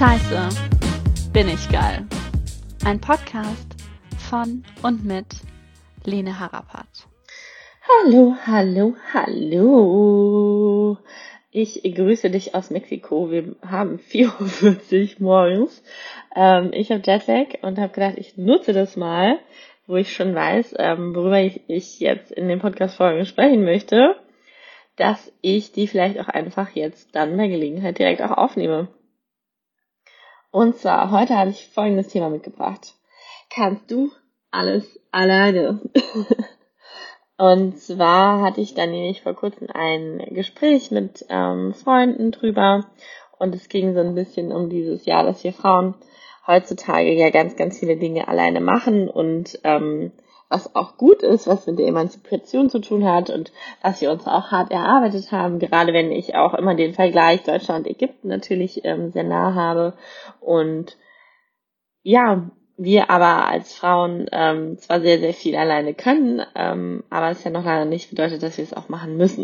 Scheiße, bin ich geil. Ein Podcast von und mit Lene Harapat. Hallo, hallo, hallo. Ich grüße dich aus Mexiko. Wir haben 4:40 Uhr morgens. Ich habe Jetlag und habe gedacht, ich nutze das mal, wo ich schon weiß, worüber ich jetzt in den Podcast-Folgen sprechen möchte, dass ich die vielleicht auch einfach jetzt dann bei Gelegenheit direkt auch aufnehme. Und zwar, heute habe ich folgendes Thema mitgebracht. Kannst du alles alleine? Und zwar hatte ich dann nämlich vor kurzem ein Gespräch mit Freunden drüber und es ging so ein bisschen um dieses Jahr, dass wir Frauen heutzutage ja ganz, ganz viele Dinge alleine machen und was auch gut ist, was mit der Emanzipation zu tun hat und was wir uns auch hart erarbeitet haben, gerade wenn ich auch immer den Vergleich Deutschland-Ägypten natürlich sehr nah habe und ja, wir aber als Frauen zwar sehr, sehr viel alleine können, aber es ja noch lange nicht bedeutet, dass wir es auch machen müssen.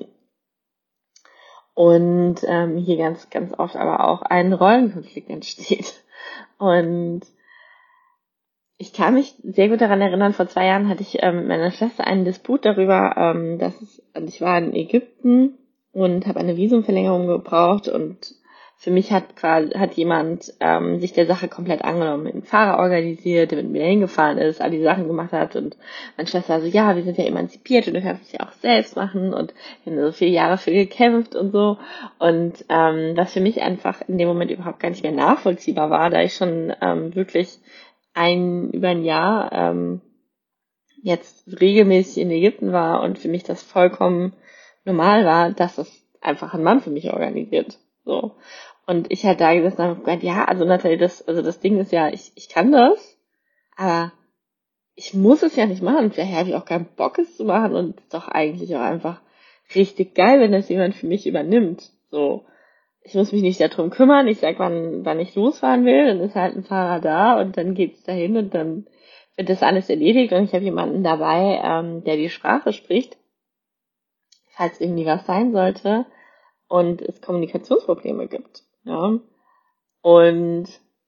Und hier ganz, ganz oft aber auch ein Rollenkonflikt entsteht. Und ich kann mich sehr gut daran erinnern, vor 2 Jahren hatte ich mit meiner Schwester einen Disput darüber, ich war in Ägypten und habe eine Visumverlängerung gebraucht und für mich hat jemand sich der Sache komplett angenommen, einen Fahrer organisiert, der mit mir hingefahren ist, all die Sachen gemacht hat und meine Schwester war so, ja, wir sind ja emanzipiert und du kannst es ja auch selbst machen und wir haben so 4 Jahre für gekämpft und so und was für mich einfach in dem Moment überhaupt gar nicht mehr nachvollziehbar war, da ich schon wirklich über ein Jahr jetzt regelmäßig in Ägypten war und für mich das vollkommen normal war, dass das einfach ein Mann für mich organisiert. So. Und ich halt da gesessen habe und gesagt, ja, also Nathalie, das Ding ist ja, ich kann das, aber ich muss es ja nicht machen. Vielleicht habe ich auch keinen Bock, es zu machen und es ist doch eigentlich auch einfach richtig geil, wenn das jemand für mich übernimmt. So. Ich muss mich nicht darum kümmern, ich sag, wann ich losfahren will, dann ist halt ein Fahrer da und dann geht's dahin und dann wird das alles erledigt und ich habe jemanden dabei, der die Sprache spricht, falls irgendwie was sein sollte und es Kommunikationsprobleme gibt. Ja. Und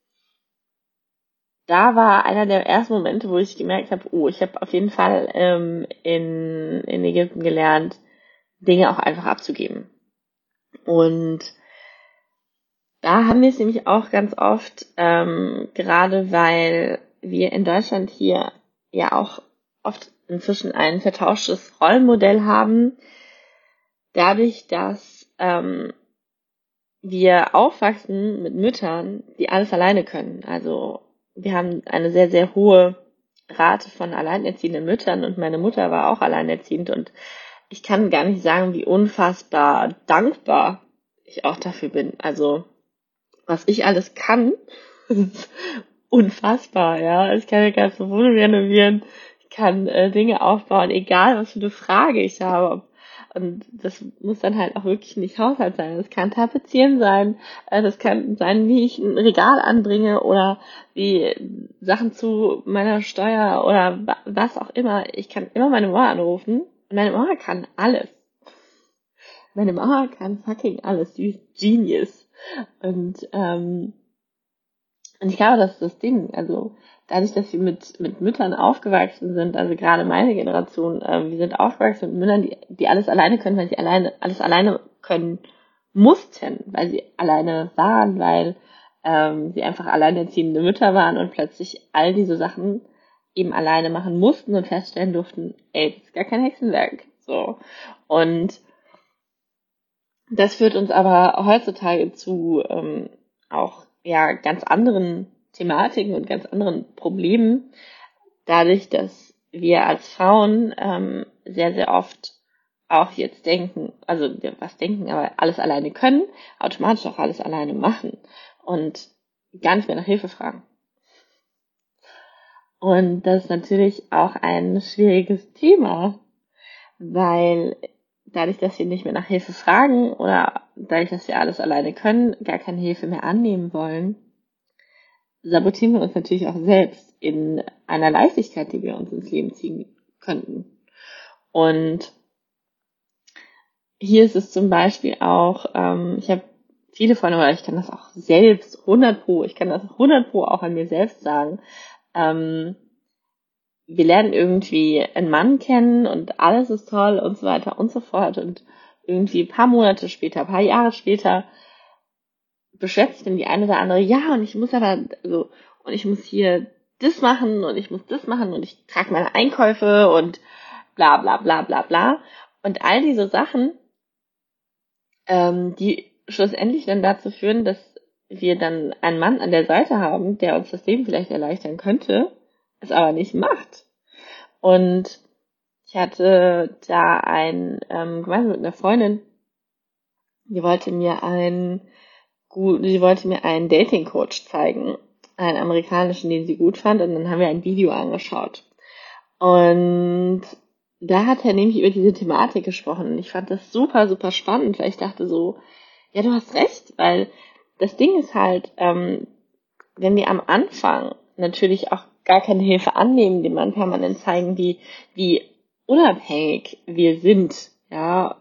da war einer der ersten Momente, wo ich gemerkt habe, ich habe auf jeden Fall in Ägypten gelernt, Dinge auch einfach abzugeben. Und da haben wir es nämlich auch ganz oft, gerade weil wir in Deutschland hier ja auch oft inzwischen ein vertauschtes Rollenmodell haben, dadurch, dass wir aufwachsen mit Müttern, die alles alleine können. Also wir haben eine sehr, sehr hohe Rate von alleinerziehenden Müttern und meine Mutter war auch alleinerziehend und ich kann gar nicht sagen, wie unfassbar dankbar ich auch dafür bin. Also was ich alles kann, ist unfassbar, ja. Ich kann eine ganze Wohnung renovieren, ich kann Dinge aufbauen, egal was für eine Frage ich habe. Und das muss dann halt auch wirklich nicht Haushalt sein. Das kann Tapezieren sein, das kann sein, wie ich ein Regal anbringe oder wie Sachen zu meiner Steuer oder was auch immer. Ich kann immer meine Mama anrufen und meine Mama kann alles. Meine Mama kann fucking alles. Die ist Genius. Und ich glaube, das ist das Ding. Also dadurch, dass wir mit Müttern aufgewachsen sind, also gerade meine Generation, wir sind aufgewachsen mit Müttern, die alles alleine können, weil sie alles alleine können mussten, weil sie alleine waren, weil sie einfach alleinerziehende Mütter waren und plötzlich all diese Sachen eben alleine machen mussten und feststellen durften, ey, das ist gar kein Hexenwerk. So. Und das führt uns aber heutzutage zu auch ja ganz anderen Thematiken und ganz anderen Problemen, dadurch, dass wir als Frauen sehr, sehr oft auch jetzt denken, aber alles alleine können, automatisch auch alles alleine machen und gar nicht mehr nach Hilfe fragen. Und das ist natürlich auch ein schwieriges Thema, weil dadurch, dass wir nicht mehr nach Hilfe fragen oder dadurch, dass wir alles alleine können, gar keine Hilfe mehr annehmen wollen, sabotieren wir uns natürlich auch selbst in einer Leichtigkeit, die wir uns ins Leben ziehen könnten. Und hier ist es zum Beispiel auch, ich habe viele von euch, ich kann das auch selbst 100 Pro, ich kann das 100 Pro auch an mir selbst sagen, wir lernen irgendwie einen Mann kennen und alles ist toll und so weiter und so fort und irgendwie ein paar Monate später, ein paar Jahre später beschwert sich dann die eine oder andere, ja, und ich muss aber, also, und ich muss hier das machen und ich muss das machen und ich trage meine Einkäufe und bla bla bla bla bla. Und all diese Sachen, die schlussendlich dann dazu führen, dass wir dann einen Mann an der Seite haben, der uns das Leben vielleicht erleichtern könnte, es aber nicht macht. Und ich hatte da gemeinsam mit einer Freundin, die wollte mir einen Dating-Coach zeigen, einen amerikanischen, den sie gut fand, und dann haben wir ein Video angeschaut. Und da hat er nämlich über diese Thematik gesprochen. Und ich fand das super, super spannend, weil ich dachte so, ja, du hast recht, weil das Ding ist halt, wenn wir am Anfang natürlich auch gar keine Hilfe annehmen, dem man permanent zeigen, wie unabhängig wir sind, ja,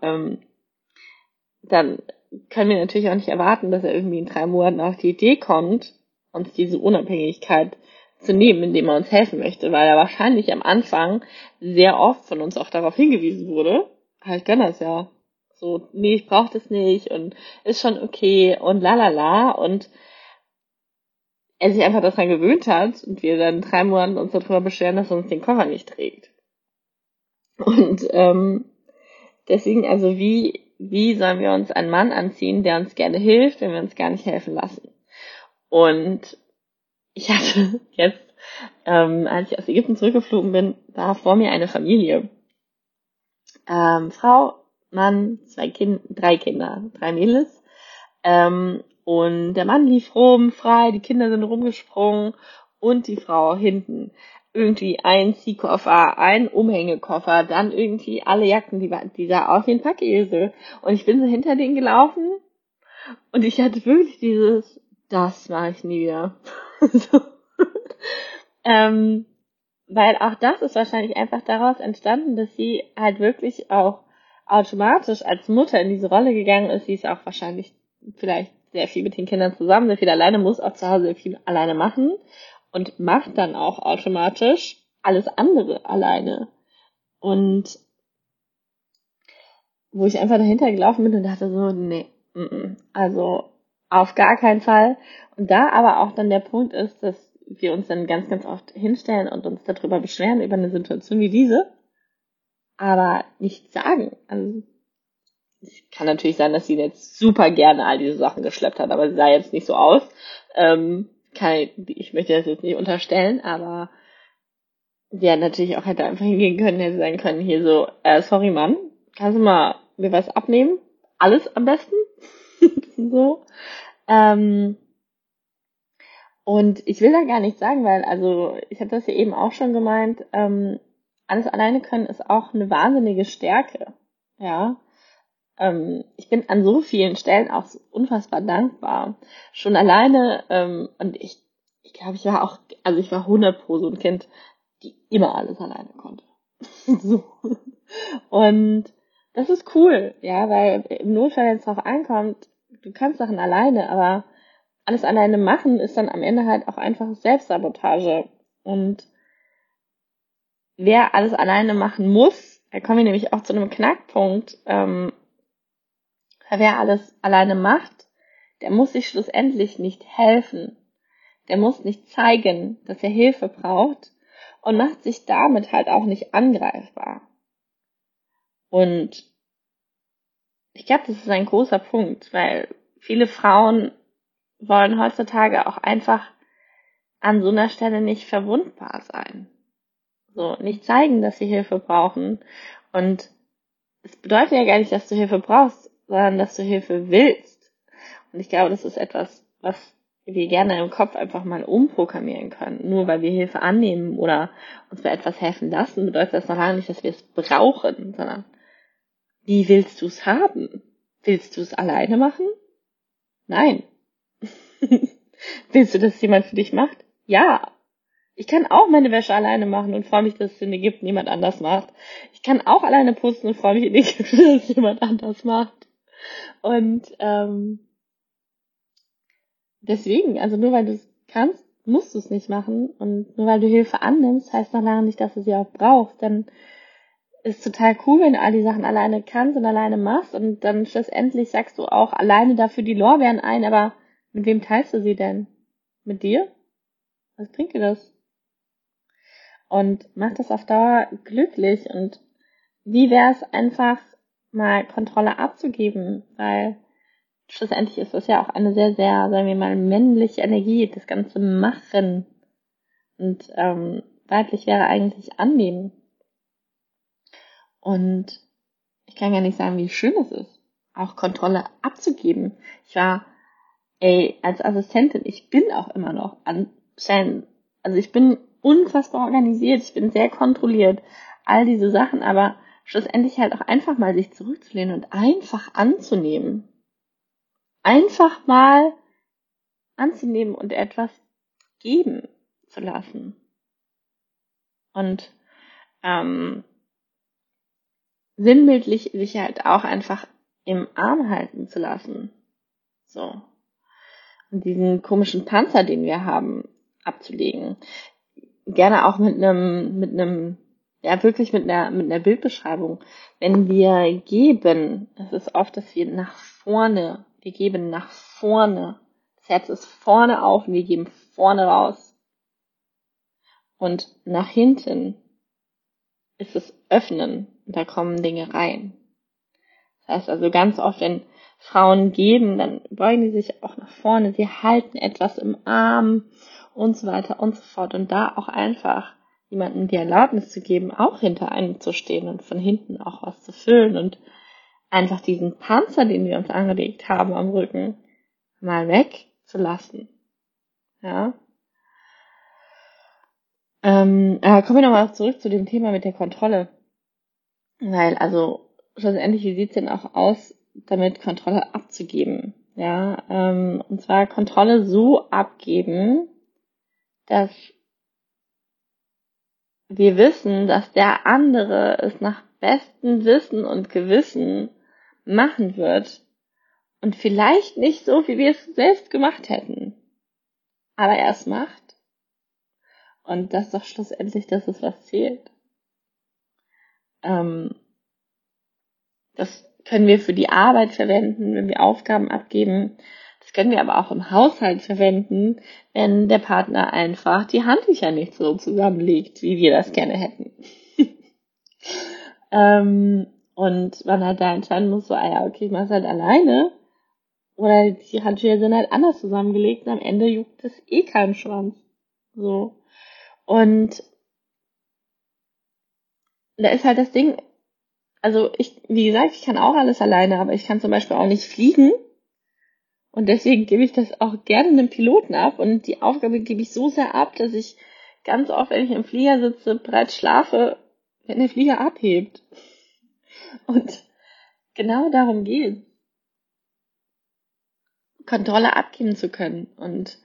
dann können wir natürlich auch nicht erwarten, dass er irgendwie in 3 Monaten auf die Idee kommt, uns diese Unabhängigkeit zu nehmen, indem er uns helfen möchte, weil er wahrscheinlich am Anfang sehr oft von uns auch darauf hingewiesen wurde, ich kann das ja, so, nee, ich brauche das nicht und ist schon okay und lalala, und er sich einfach daran gewöhnt hat und wir dann 3 Monaten uns darüber beschweren, dass er uns den Koffer nicht trägt. Und deswegen, also wie sollen wir uns einen Mann anziehen, der uns gerne hilft, wenn wir uns gar nicht helfen lassen? Und ich hatte jetzt, als ich aus Ägypten zurückgeflogen bin, war vor mir eine Familie. Frau, Mann, 3 Kinder, 3 Mädels. Und der Mann lief rum, frei, die Kinder sind rumgesprungen und die Frau hinten. Irgendwie ein Ziehkoffer, ein Umhängekoffer, dann irgendwie alle Jacken, die sah aus wie ein Packesel. Und ich bin so hinter denen gelaufen und ich hatte wirklich das mache ich nie wieder. So. Weil auch das ist wahrscheinlich einfach daraus entstanden, dass sie halt wirklich auch automatisch als Mutter in diese Rolle gegangen ist. Sie ist auch wahrscheinlich vielleicht sehr viel mit den Kindern zusammen, sehr viel alleine, muss auch zu Hause sehr viel alleine machen und macht dann auch automatisch alles andere alleine. Und wo ich einfach dahinter gelaufen bin und dachte so, nee, also auf gar keinen Fall. Und da aber auch dann der Punkt ist, dass wir uns dann ganz, ganz oft hinstellen und uns darüber beschweren, über eine Situation wie diese, aber nichts sagen. Also es kann natürlich sein, dass sie jetzt super gerne all diese Sachen geschleppt hat, aber sie sah jetzt nicht so aus. Ich möchte das jetzt nicht unterstellen, aber sie hat natürlich auch hätte einfach hingehen können, hätte sagen können, hier so, sorry Mann, kannst du mal mir was abnehmen? Alles am besten? So. Und ich will da gar nicht sagen, weil, also, ich habe das ja eben auch schon gemeint, alles alleine können ist auch eine wahnsinnige Stärke. Ja. Ich bin an so vielen Stellen auch so unfassbar dankbar. Schon alleine, und ich glaube, ich war 100% so ein Kind, die immer alles alleine konnte. So. Und das ist cool, ja, weil im Notfall, wenn es drauf ankommt, du kannst Sachen alleine, aber alles alleine machen ist dann am Ende halt auch einfach Selbstsabotage. Und wer alles alleine machen muss, da kommen wir nämlich auch zu einem Knackpunkt, wer alles alleine macht, der muss sich schlussendlich nicht helfen. Der muss nicht zeigen, dass er Hilfe braucht und macht sich damit halt auch nicht angreifbar. Und ich glaube, das ist ein großer Punkt, weil viele Frauen wollen heutzutage auch einfach an so einer Stelle nicht verwundbar sein. So, nicht zeigen, dass sie Hilfe brauchen. Und es bedeutet ja gar nicht, dass du Hilfe brauchst, sondern dass du Hilfe willst. Und ich glaube, das ist etwas, was wir gerne im Kopf einfach mal umprogrammieren können. Nur weil wir Hilfe annehmen oder uns bei etwas helfen lassen, bedeutet das noch lange nicht, dass wir es brauchen, sondern wie willst du es haben? Willst du es alleine machen? Nein. Willst du, dass jemand für dich macht? Ja. Ich kann auch meine Wäsche alleine machen und freue mich, dass es in Ägypten jemand anders macht. Ich kann auch alleine putzen und freue mich in Ägypten, dass es jemand anders macht. Und deswegen, also nur weil du es kannst, musst du es nicht machen. Und nur weil du Hilfe annimmst, heißt noch lange nicht, dass du sie auch brauchst. Denn ist total cool, wenn du all die Sachen alleine kannst und alleine machst und dann schlussendlich sagst du auch alleine dafür die Lorbeeren ein, aber mit wem teilst du sie denn? Mit dir? Was bringt dir das? Und macht das auf Dauer glücklich und wie wäre es einfach mal Kontrolle abzugeben, weil schlussendlich ist das ja auch eine sehr, sehr, sagen wir mal, männliche Energie, das ganze Machen und weiblich wäre eigentlich annehmen. Und ich kann gar nicht sagen, wie schön es ist, auch Kontrolle abzugeben. Ich war, als Assistentin, ich bin auch immer noch anscheinend, also ich bin unfassbar organisiert, ich bin sehr kontrolliert, all diese Sachen, aber schlussendlich halt auch einfach mal sich zurückzulehnen und einfach anzunehmen. Einfach mal anzunehmen und etwas geben zu lassen. Und sinnbildlich sich halt auch einfach im Arm halten zu lassen. So. Und diesen komischen Panzer, den wir haben, abzulegen. Gerne auch mit einem, ja wirklich mit einer Bildbeschreibung. Wenn wir geben, es ist oft, dass wir geben nach vorne. Das Herz ist vorne auf und wir geben vorne raus. Und nach hinten ist es öffnen und da kommen Dinge rein. Das heißt also ganz oft, wenn Frauen geben, dann beugen die sich auch nach vorne, sie halten etwas im Arm und so weiter und so fort. Und da auch einfach jemandem die Erlaubnis zu geben, auch hinter einem zu stehen und von hinten auch was zu füllen und einfach diesen Panzer, den wir uns angelegt haben am Rücken, mal wegzulassen. Ja. Kommen wir nochmal zurück zu dem Thema mit der Kontrolle. Weil, also, schlussendlich, wie sieht's denn auch aus, damit Kontrolle abzugeben? Ja, und zwar Kontrolle so abgeben, dass wir wissen, dass der andere es nach bestem Wissen und Gewissen machen wird und vielleicht nicht so, wie wir es selbst gemacht hätten, aber er es macht. Und das ist doch schlussendlich das ist, was zählt. Das können wir für die Arbeit verwenden, wenn wir Aufgaben abgeben. Das können wir aber auch im Haushalt verwenden, wenn der Partner einfach die Handtücher nicht so zusammenlegt, wie wir das gerne hätten. Und man halt da entscheiden muss, so, okay, ich mach's halt alleine. Oder die Handtücher sind halt anders zusammengelegt und am Ende juckt es keinen Schwanz. So. Und da ist halt das Ding, also wie gesagt, ich kann auch alles alleine, aber ich kann zum Beispiel auch nicht fliegen. Und deswegen gebe ich das auch gerne einem Piloten ab. Und die Aufgabe gebe ich so sehr ab, dass ich ganz oft, wenn ich im Flieger sitze, bereits schlafe, wenn der Flieger abhebt. Und genau darum geht, Kontrolle abgeben zu können. Und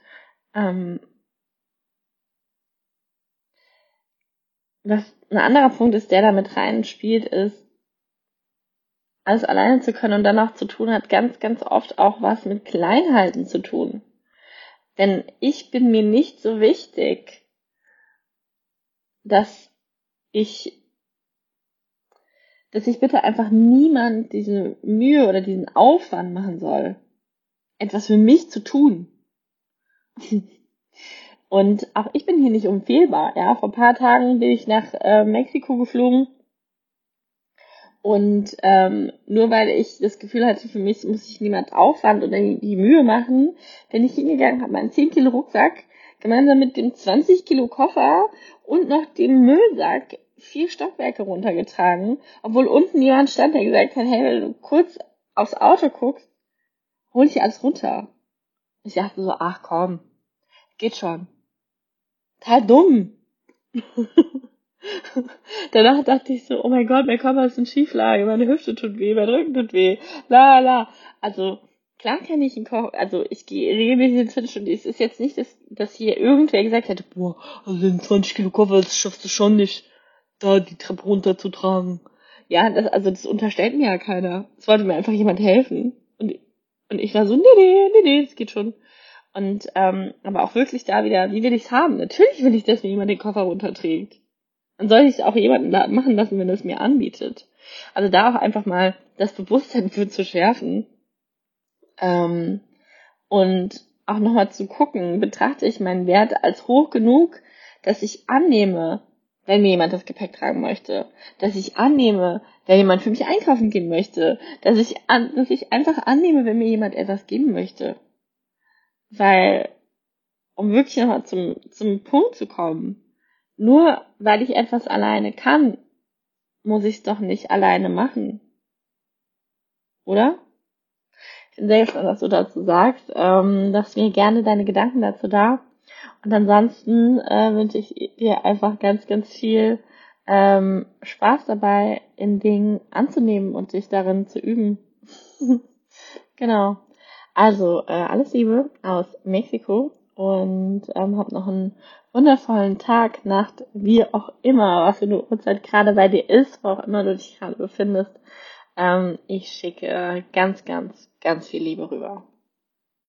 was ein anderer Punkt ist, der da mit reinspielt, ist, alles alleine zu können und dann auch zu tun hat ganz, ganz oft auch was mit Kleinhalten zu tun. Denn ich bin mir nicht so wichtig, dass ich bitte einfach niemand diese Mühe oder diesen Aufwand machen soll, etwas für mich zu tun. Und auch ich bin hier nicht unfehlbar. Ja, vor ein paar Tagen bin ich nach Mexiko geflogen. Und nur weil ich das Gefühl hatte, für mich muss ich niemand Aufwand oder die Mühe machen, bin ich hingegangen, habe meinen 10 Kilo Rucksack gemeinsam mit dem 20 Kilo Koffer und noch dem Müllsack 4 Stockwerke runtergetragen, obwohl unten jemand stand, der gesagt hat, hey, wenn du kurz aufs Auto guckst, hol ich hier alles runter. Ich dachte so, ach komm, geht schon. Total dumm. Danach dachte ich so, oh mein Gott, mein Körper ist in Schieflage, meine Hüfte tut weh, mein Rücken tut weh, la. Also, klar kann ich also ich gehe regelmäßig ins Fitnessstudio. Es ist jetzt nicht, dass hier irgendwer gesagt hätte, boah, also den 20 Kilo Koffer, das schaffst du schon nicht, da die Treppe runterzutragen. Ja, das unterstellt mir ja keiner. Es wollte mir einfach jemand helfen. Und ich war so, nee, das geht schon. Und aber auch wirklich da wieder, wie will ich es haben? Natürlich will ich, dass mir jemand den Koffer runterträgt. Dann soll ich es auch jemanden machen lassen, wenn es mir anbietet. Also da auch einfach mal das Bewusstsein für zu schärfen. Und auch nochmal zu gucken, betrachte ich meinen Wert als hoch genug, dass ich annehme, wenn mir jemand das Gepäck tragen möchte, dass ich annehme, wenn jemand für mich einkaufen gehen möchte, dass ich einfach annehme, wenn mir jemand etwas geben möchte. Weil, um wirklich nochmal zum Punkt zu kommen, nur weil ich etwas alleine kann, muss ich es doch nicht alleine machen. Oder? Ich bin sehr gespannt, was du dazu sagst. Lass mir gerne deine Gedanken dazu da. Und ansonsten wünsche ich dir einfach ganz, ganz viel Spaß dabei, in Dingen anzunehmen und dich darin zu üben. Genau. Also, alles Liebe aus Mexiko und hab noch einen wundervollen Tag, Nacht, wie auch immer, was für eine Uhrzeit gerade bei dir ist, wo auch immer du dich gerade befindest. Ich schicke ganz, ganz, ganz viel Liebe rüber.